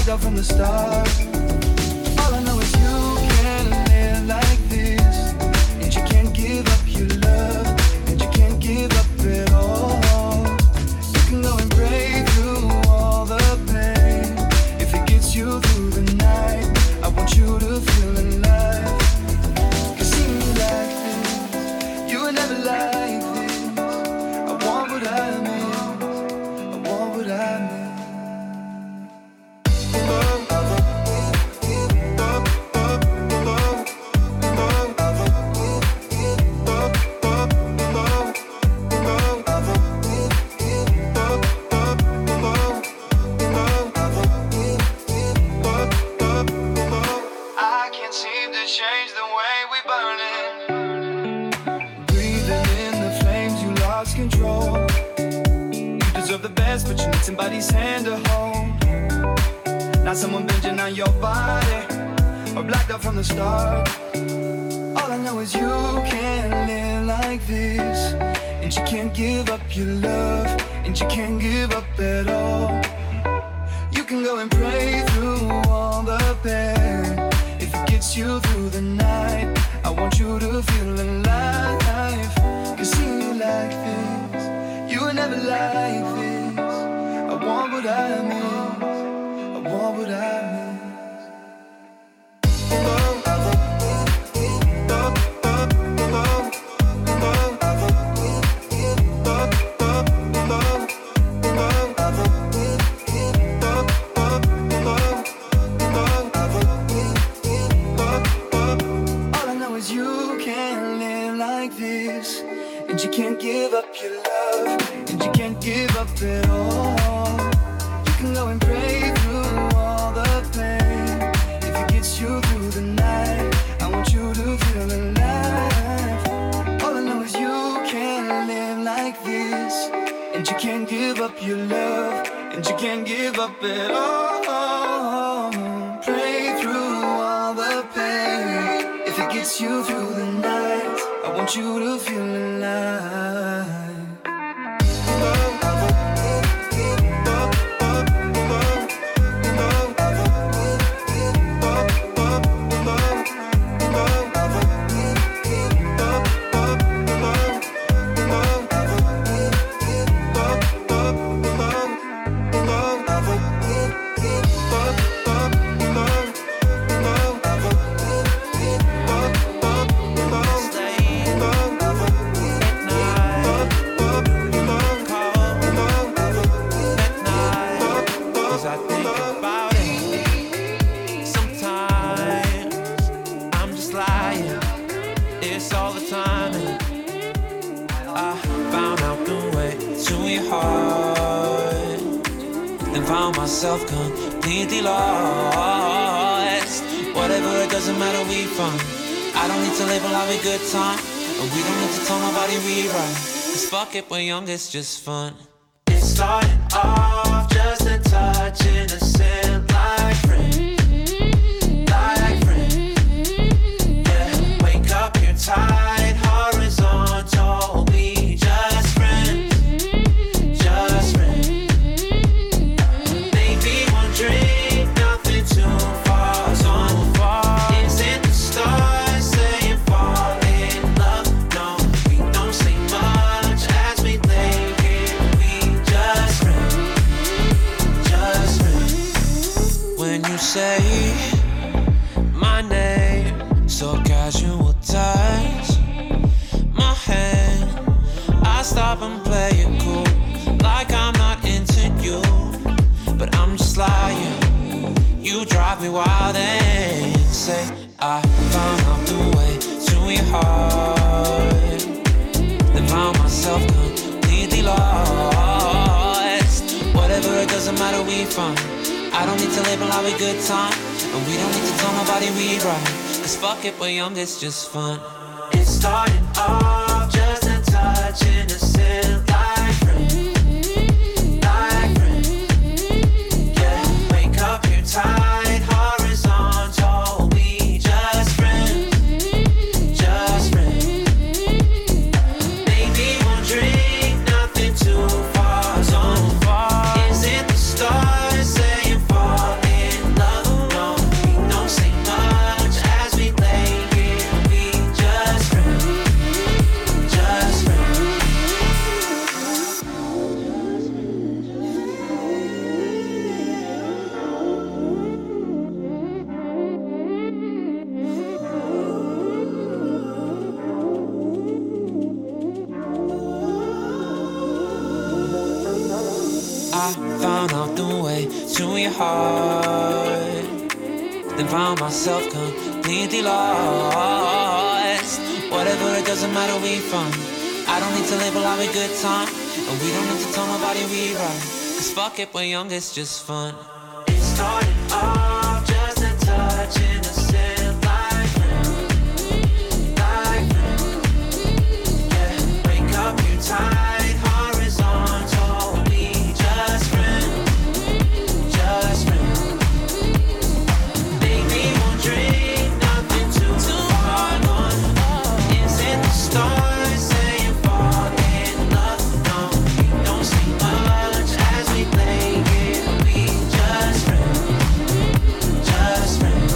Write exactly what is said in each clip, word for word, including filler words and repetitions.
blacked out from the start. All I know is you can't live like this, and you can't give up your love, and you can't give up at all. You can go and break through all the pain. If it gets you through the night, I want you to feel alive. Cause see me like this, you were never like this. I want what I miss, I want what I miss. But you need somebody's hand to hold, not someone binging on your body or blacked out from the start. All I know is you can't live like this, and you can't give up your love, and you can't give up at all. You can go and pray through all the pain. If it gets you through the night, I want you to feel alive. Cause seeing you like this, you were never like this. I want what I miss, I want what I miss. All I know is you can't live like this, and you can't give up your love, and you can't give up at all. Go and pray through all the pain. If it gets you through the night, I want you to feel alive. All I know is you can't live like this, and you can't give up your love, and you can't give up at all. Pray through all the pain. If it gets you through the night, I want you to feel alive. Myself completely lost. Whatever, it doesn't matter, we fun. I don't need to label how we good time, and we don't need to tell nobody we right. Cause fuck it, we're young, it's just fun. It started off just a touch, innocent, like friends, like friends. Yeah, wake up, you're tired, horizontal, we just friends. Say my name, so casual touch my hand. I stop and play it cool, like I'm not into you, but I'm just lying. You drive me wild and say I found out the way to your heart, then found myself completely lost. Whatever, it doesn't matter, we fun. I don't need to label how we good time, and we don't need to tell nobody we right. Cause fuck it, we're young, it's just fun. It started off just a touch, innocent, like friends, like friends. Yeah, wake up, you're tired, horizontal, we just friends, just friends. Maybe one drink, nothing too far, so far. Is it the stars saying fall in run out the way to your heart. Then found myself completely lost. Whatever, it doesn't matter where you're from. I don't need to label have a good time, and we don't need to tell nobody we right. Cause fuck it, we're young, it's just fun. It started off just a touch innocent, like friends, like friends. Yeah, wake up, you tight, horizontal. We just friends, just friends. Baby, won't drink nothing too hard. One is in the stars, saying fall in love. No, we don't see much as we play it. We just friends, just friends.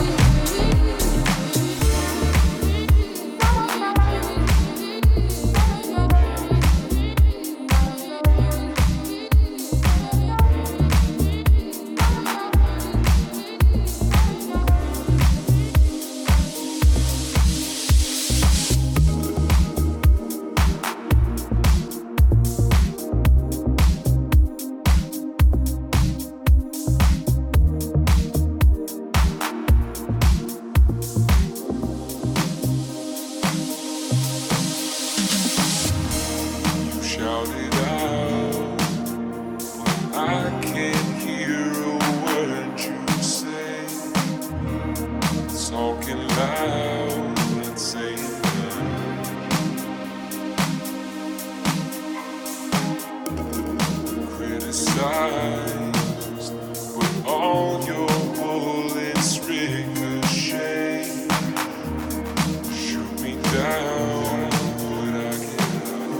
You shouted out when I can't hear a word you say. Talking loud and saying none. Criticized, but all your bullets ricochet. Shoot me down, but I get up.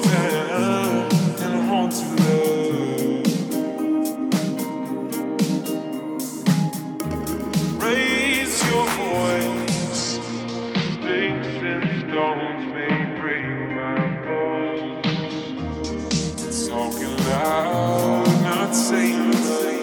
stand and haunted love. Raise your voice. Sticks and stones may break my bones. Talking loud, not saying nothing.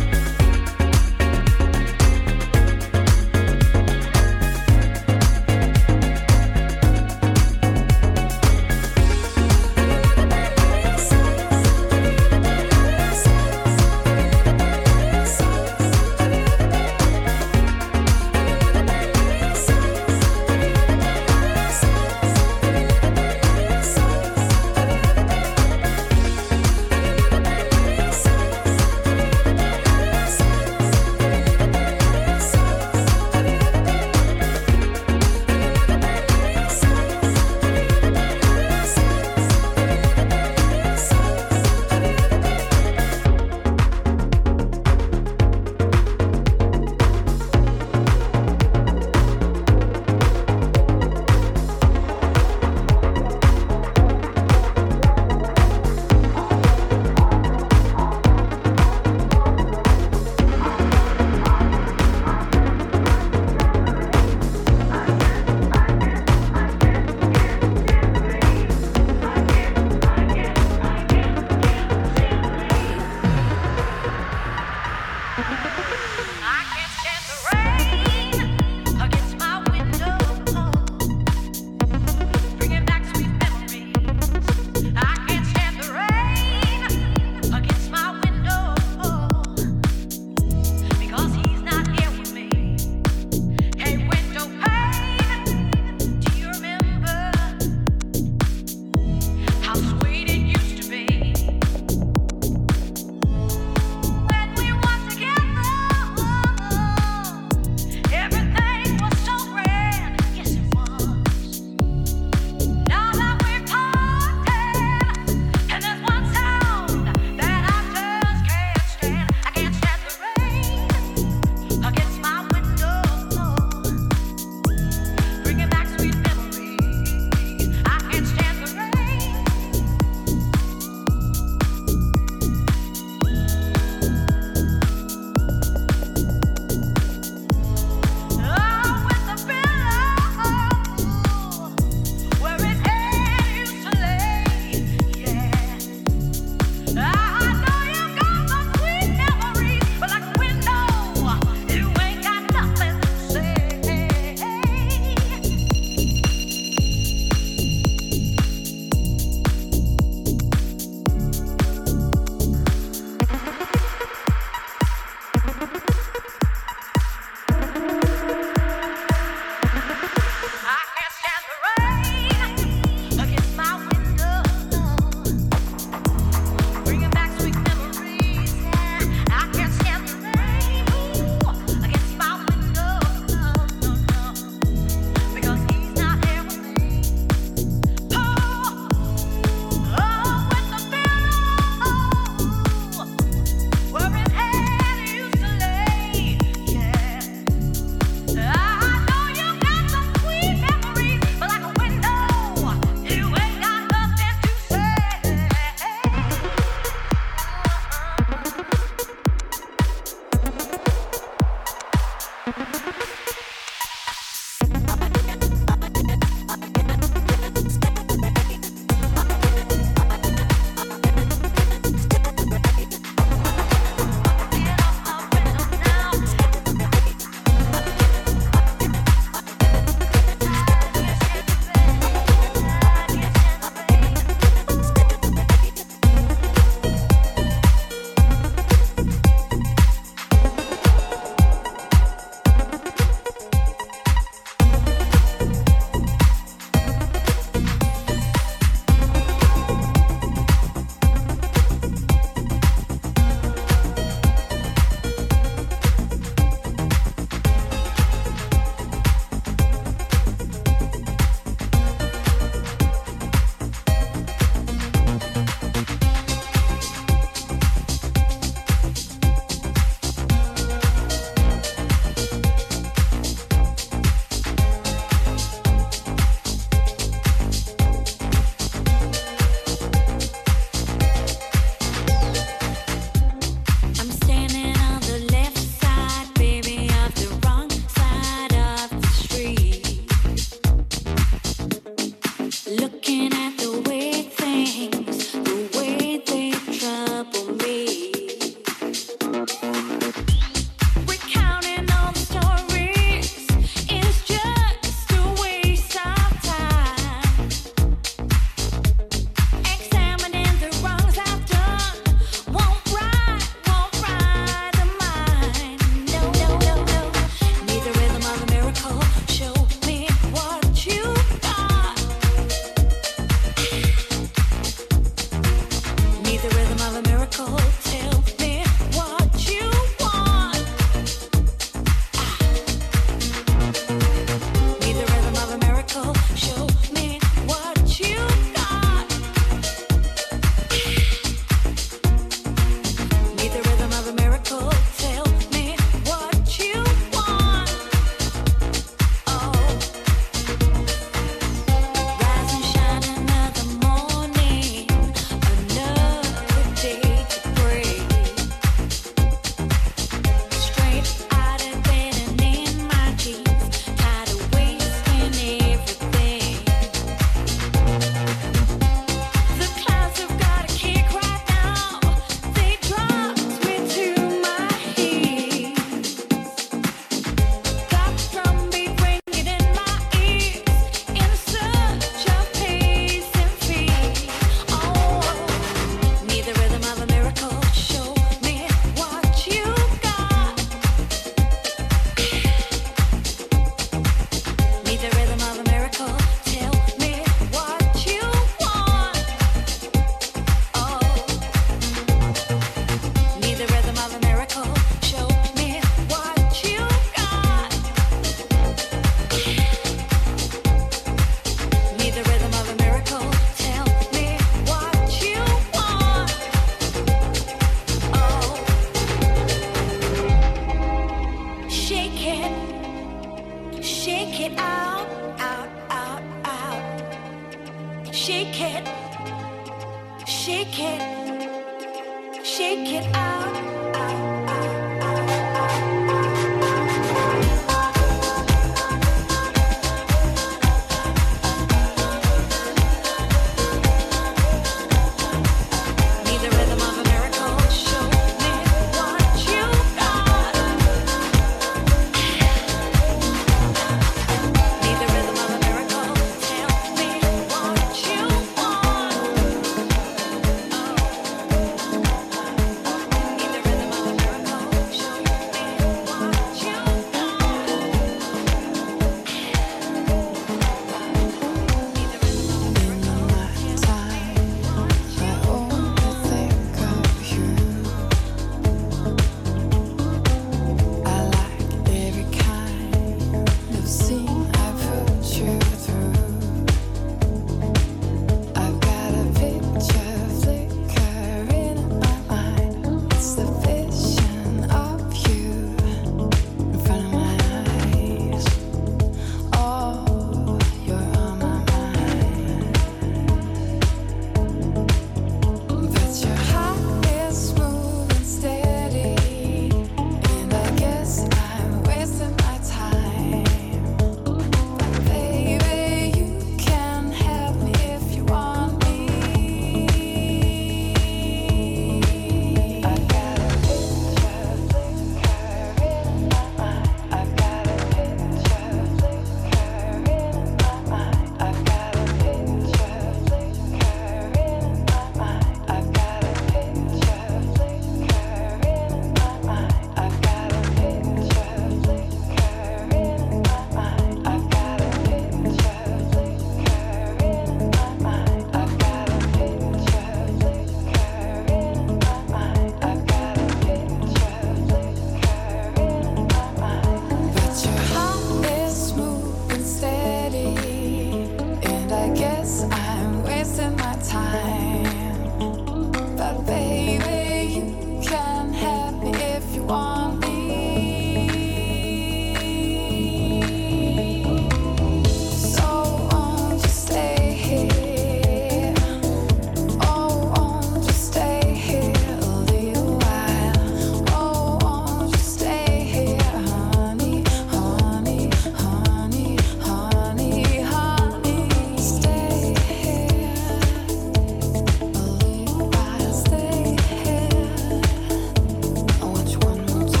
Watch one more time.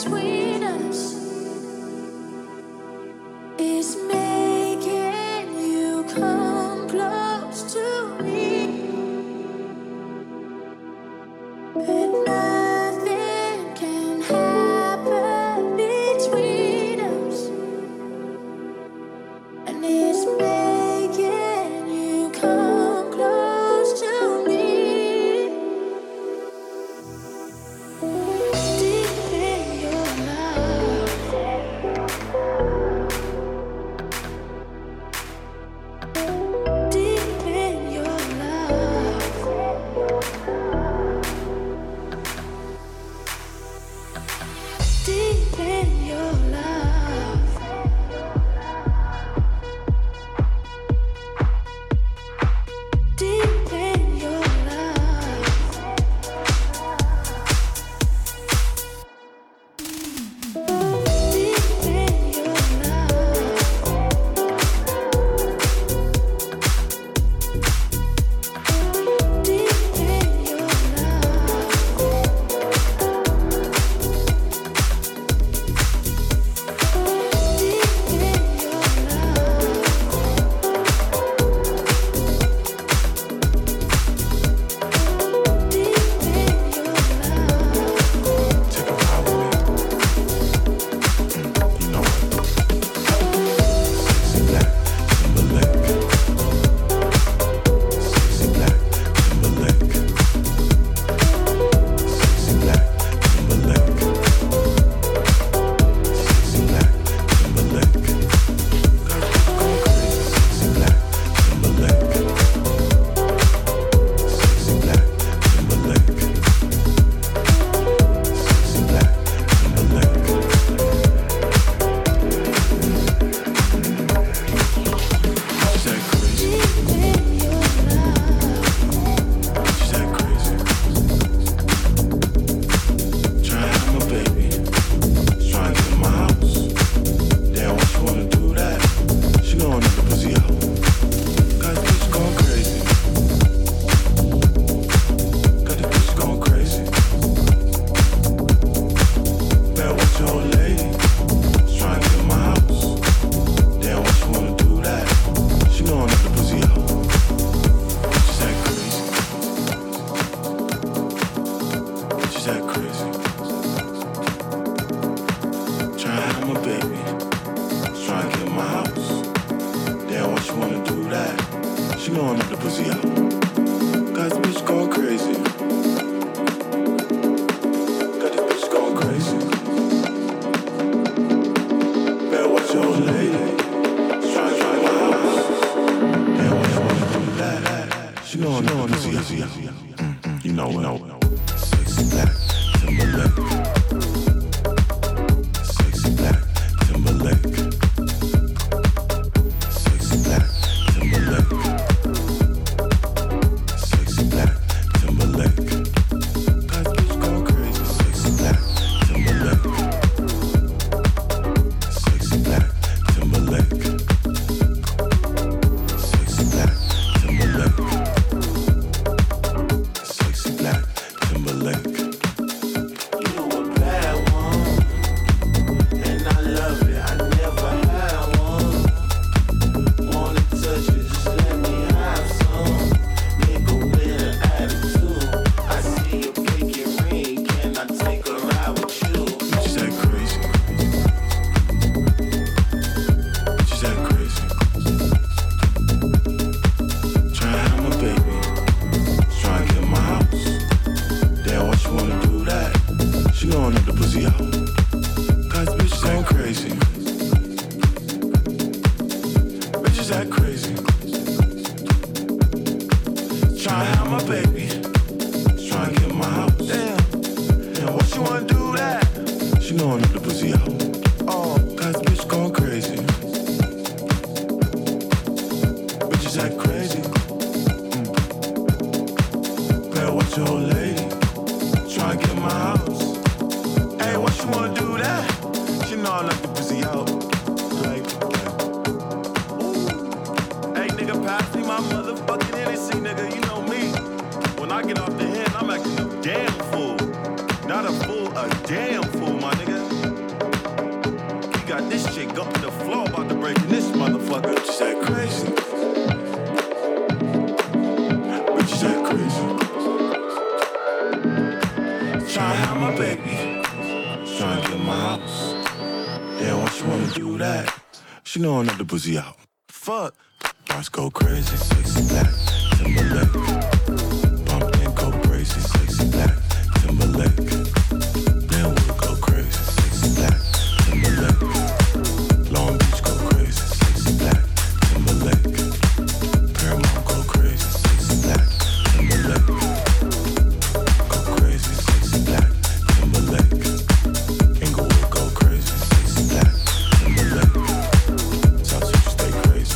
between us is making you come close to me, and nothing can happen between us, and it's making you come close to me. Deep in your love, deep in your love, deep in your love, deep in your love. Deep in your love, deep in your When I get off the head, I'm acting a damn fool. Not a fool, a damn fool, my nigga. got this chick up to the floor about to break in this motherfucker. Bitches act crazy. Bitches act crazy. Tryna have my baby. Tryna get my house. Yeah, why she wanna do that? She know another pussy out. Fuck. Boys go crazy, sexy black, Timberlake. Bump and go crazy, sexy black, Timberlake. Then we'll go crazy, sexy black, Timberlake. Long Beach go crazy, sexy black, Timberlake. Paramount go crazy, sexy black, Timberlake. Go crazy, sexy black, Timberlake. Inglewood go crazy, sexy black, Timberlake. South Central stay crazy.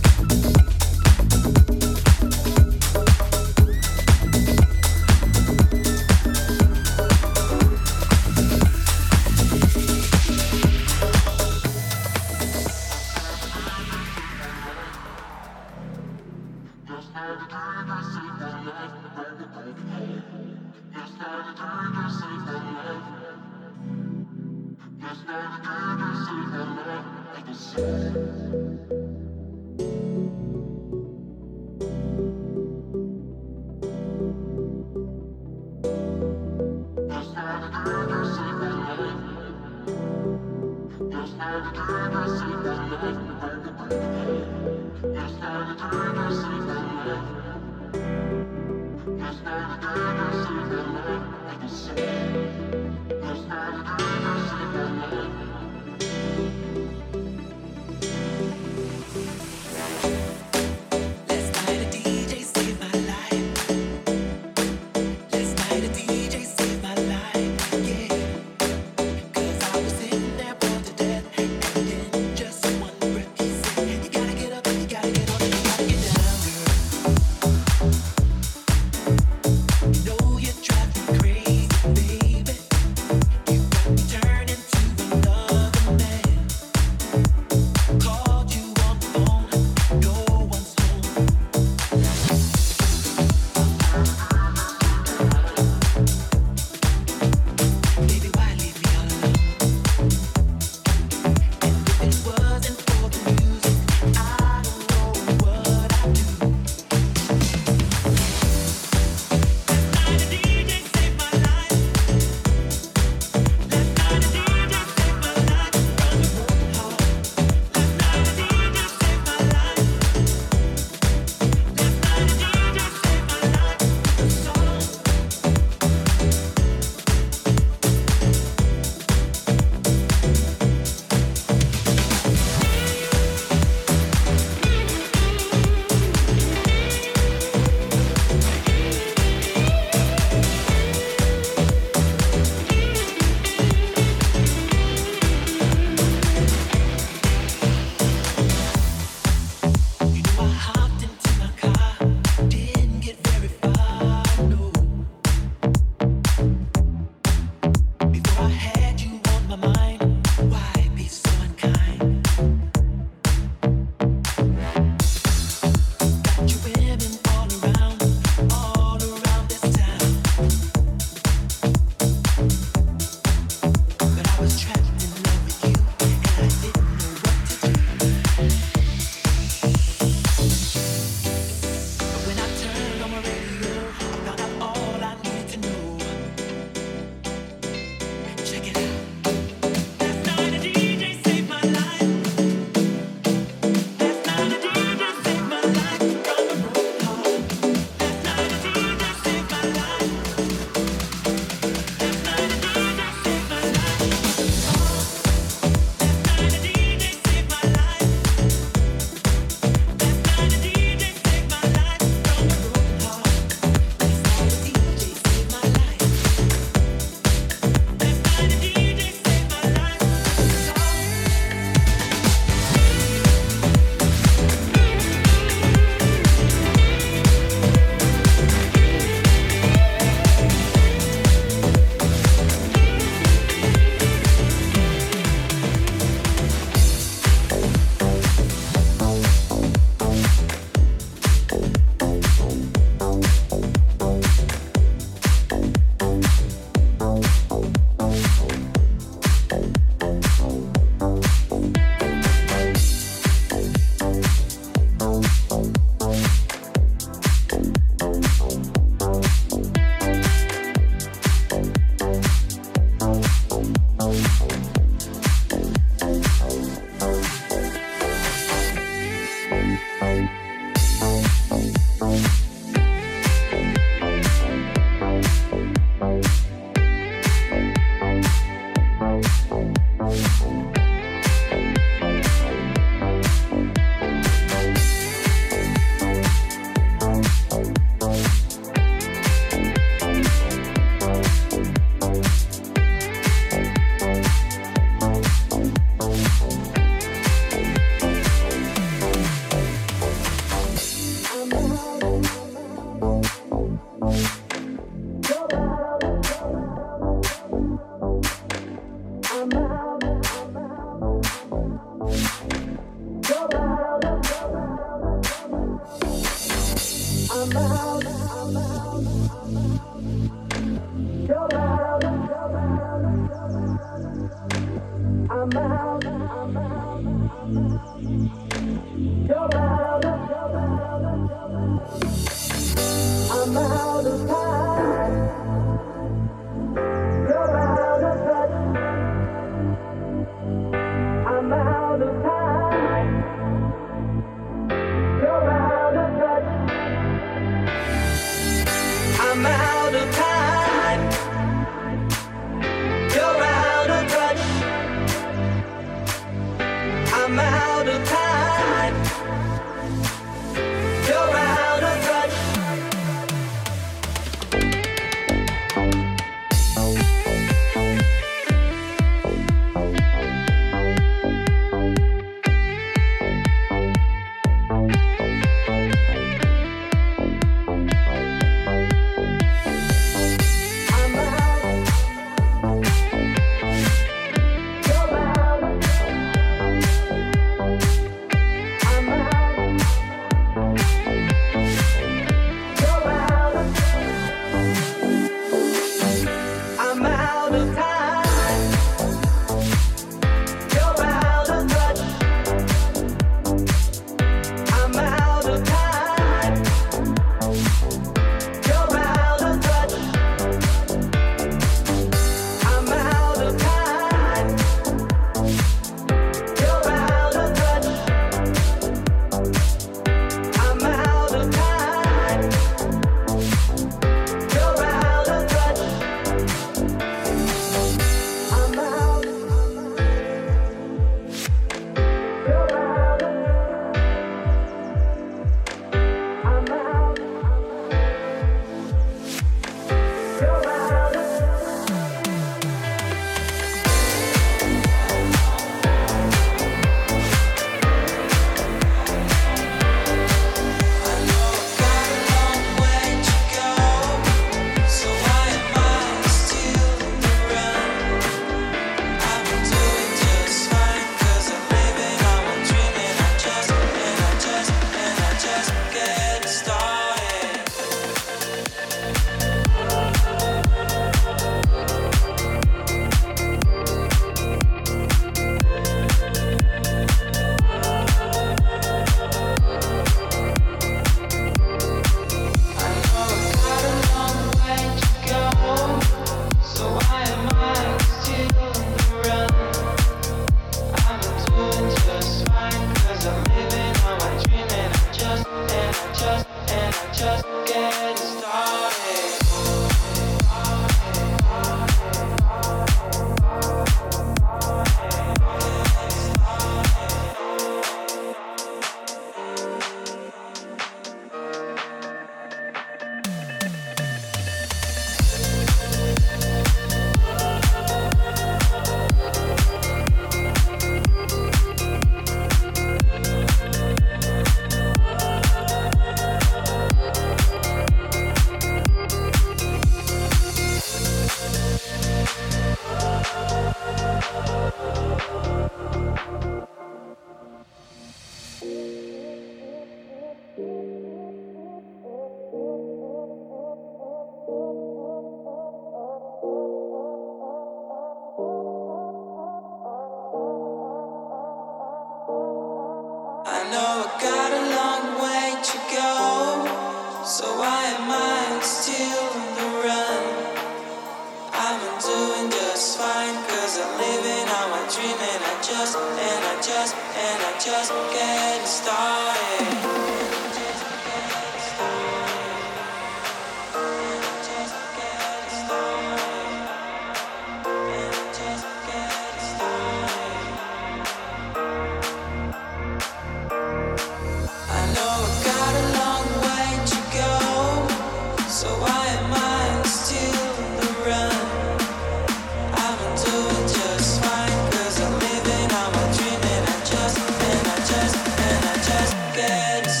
Just, and I just get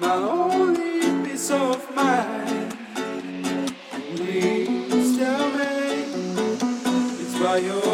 my only peace of mind. Please tell me it's by your